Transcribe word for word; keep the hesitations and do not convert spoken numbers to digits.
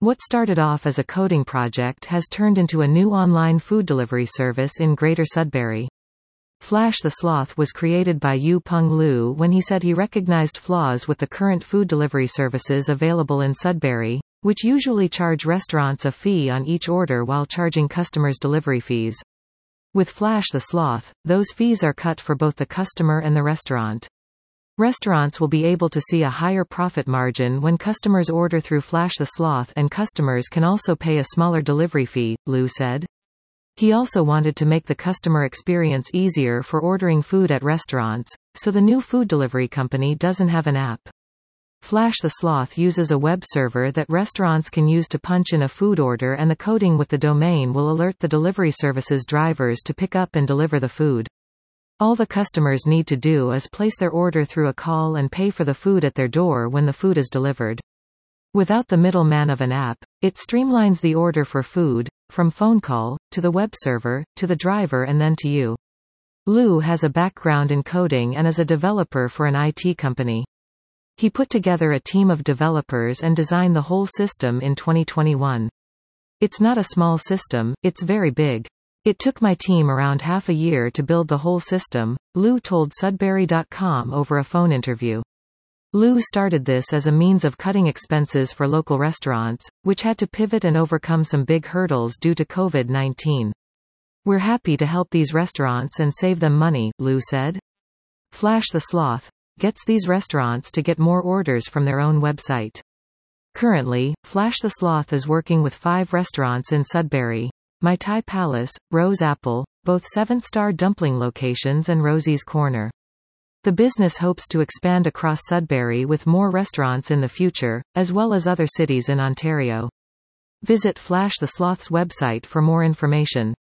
What started off as a coding project has turned into a new online food delivery service in Greater Sudbury. Flash the Sloth was created by Yu Peng Lu when he said he recognized flaws with the current food delivery services available in Sudbury, which usually charge restaurants a fee on each order while charging customers delivery fees. With Flash the Sloth, those fees are cut for both the customer and the restaurant. Restaurants will be able to see a higher profit margin when customers order through Flash the Sloth, and customers can also pay a smaller delivery fee, Lu said. He also wanted to make the customer experience easier for ordering food at restaurants, so the new food delivery company doesn't have an app. Flash the Sloth uses a web server that restaurants can use to punch in a food order, and the coding with the domain will alert the delivery service's drivers to pick up and deliver the food. All the customers need to do is place their order through a call and pay for the food at their door when the food is delivered. Without the middleman of an app, it streamlines the order for food, from phone call, to the web server, to the driver and then to you. Lu has a background in coding and is a developer for an I T company. He put together a team of developers and designed the whole system in twenty twenty-one. It's not a small system, it's very big. It took my team around half a year to build the whole system, Lu told Sudbury dot com over a phone interview. Lu started this as a means of cutting expenses for local restaurants, which had to pivot and overcome some big hurdles due to COVID nineteen. We're happy to help these restaurants and save them money, Lu said. Flash the Sloth gets these restaurants to get more orders from their own website. Currently, Flash the Sloth is working with five restaurants in Sudbury: My Thai Palace, Rose Apple, both seven-star dumpling locations, and Rosie's Corner. The business hopes to expand across Sudbury with more restaurants in the future, as well as other cities in Ontario. Visit Flash the Sloth's website for more information.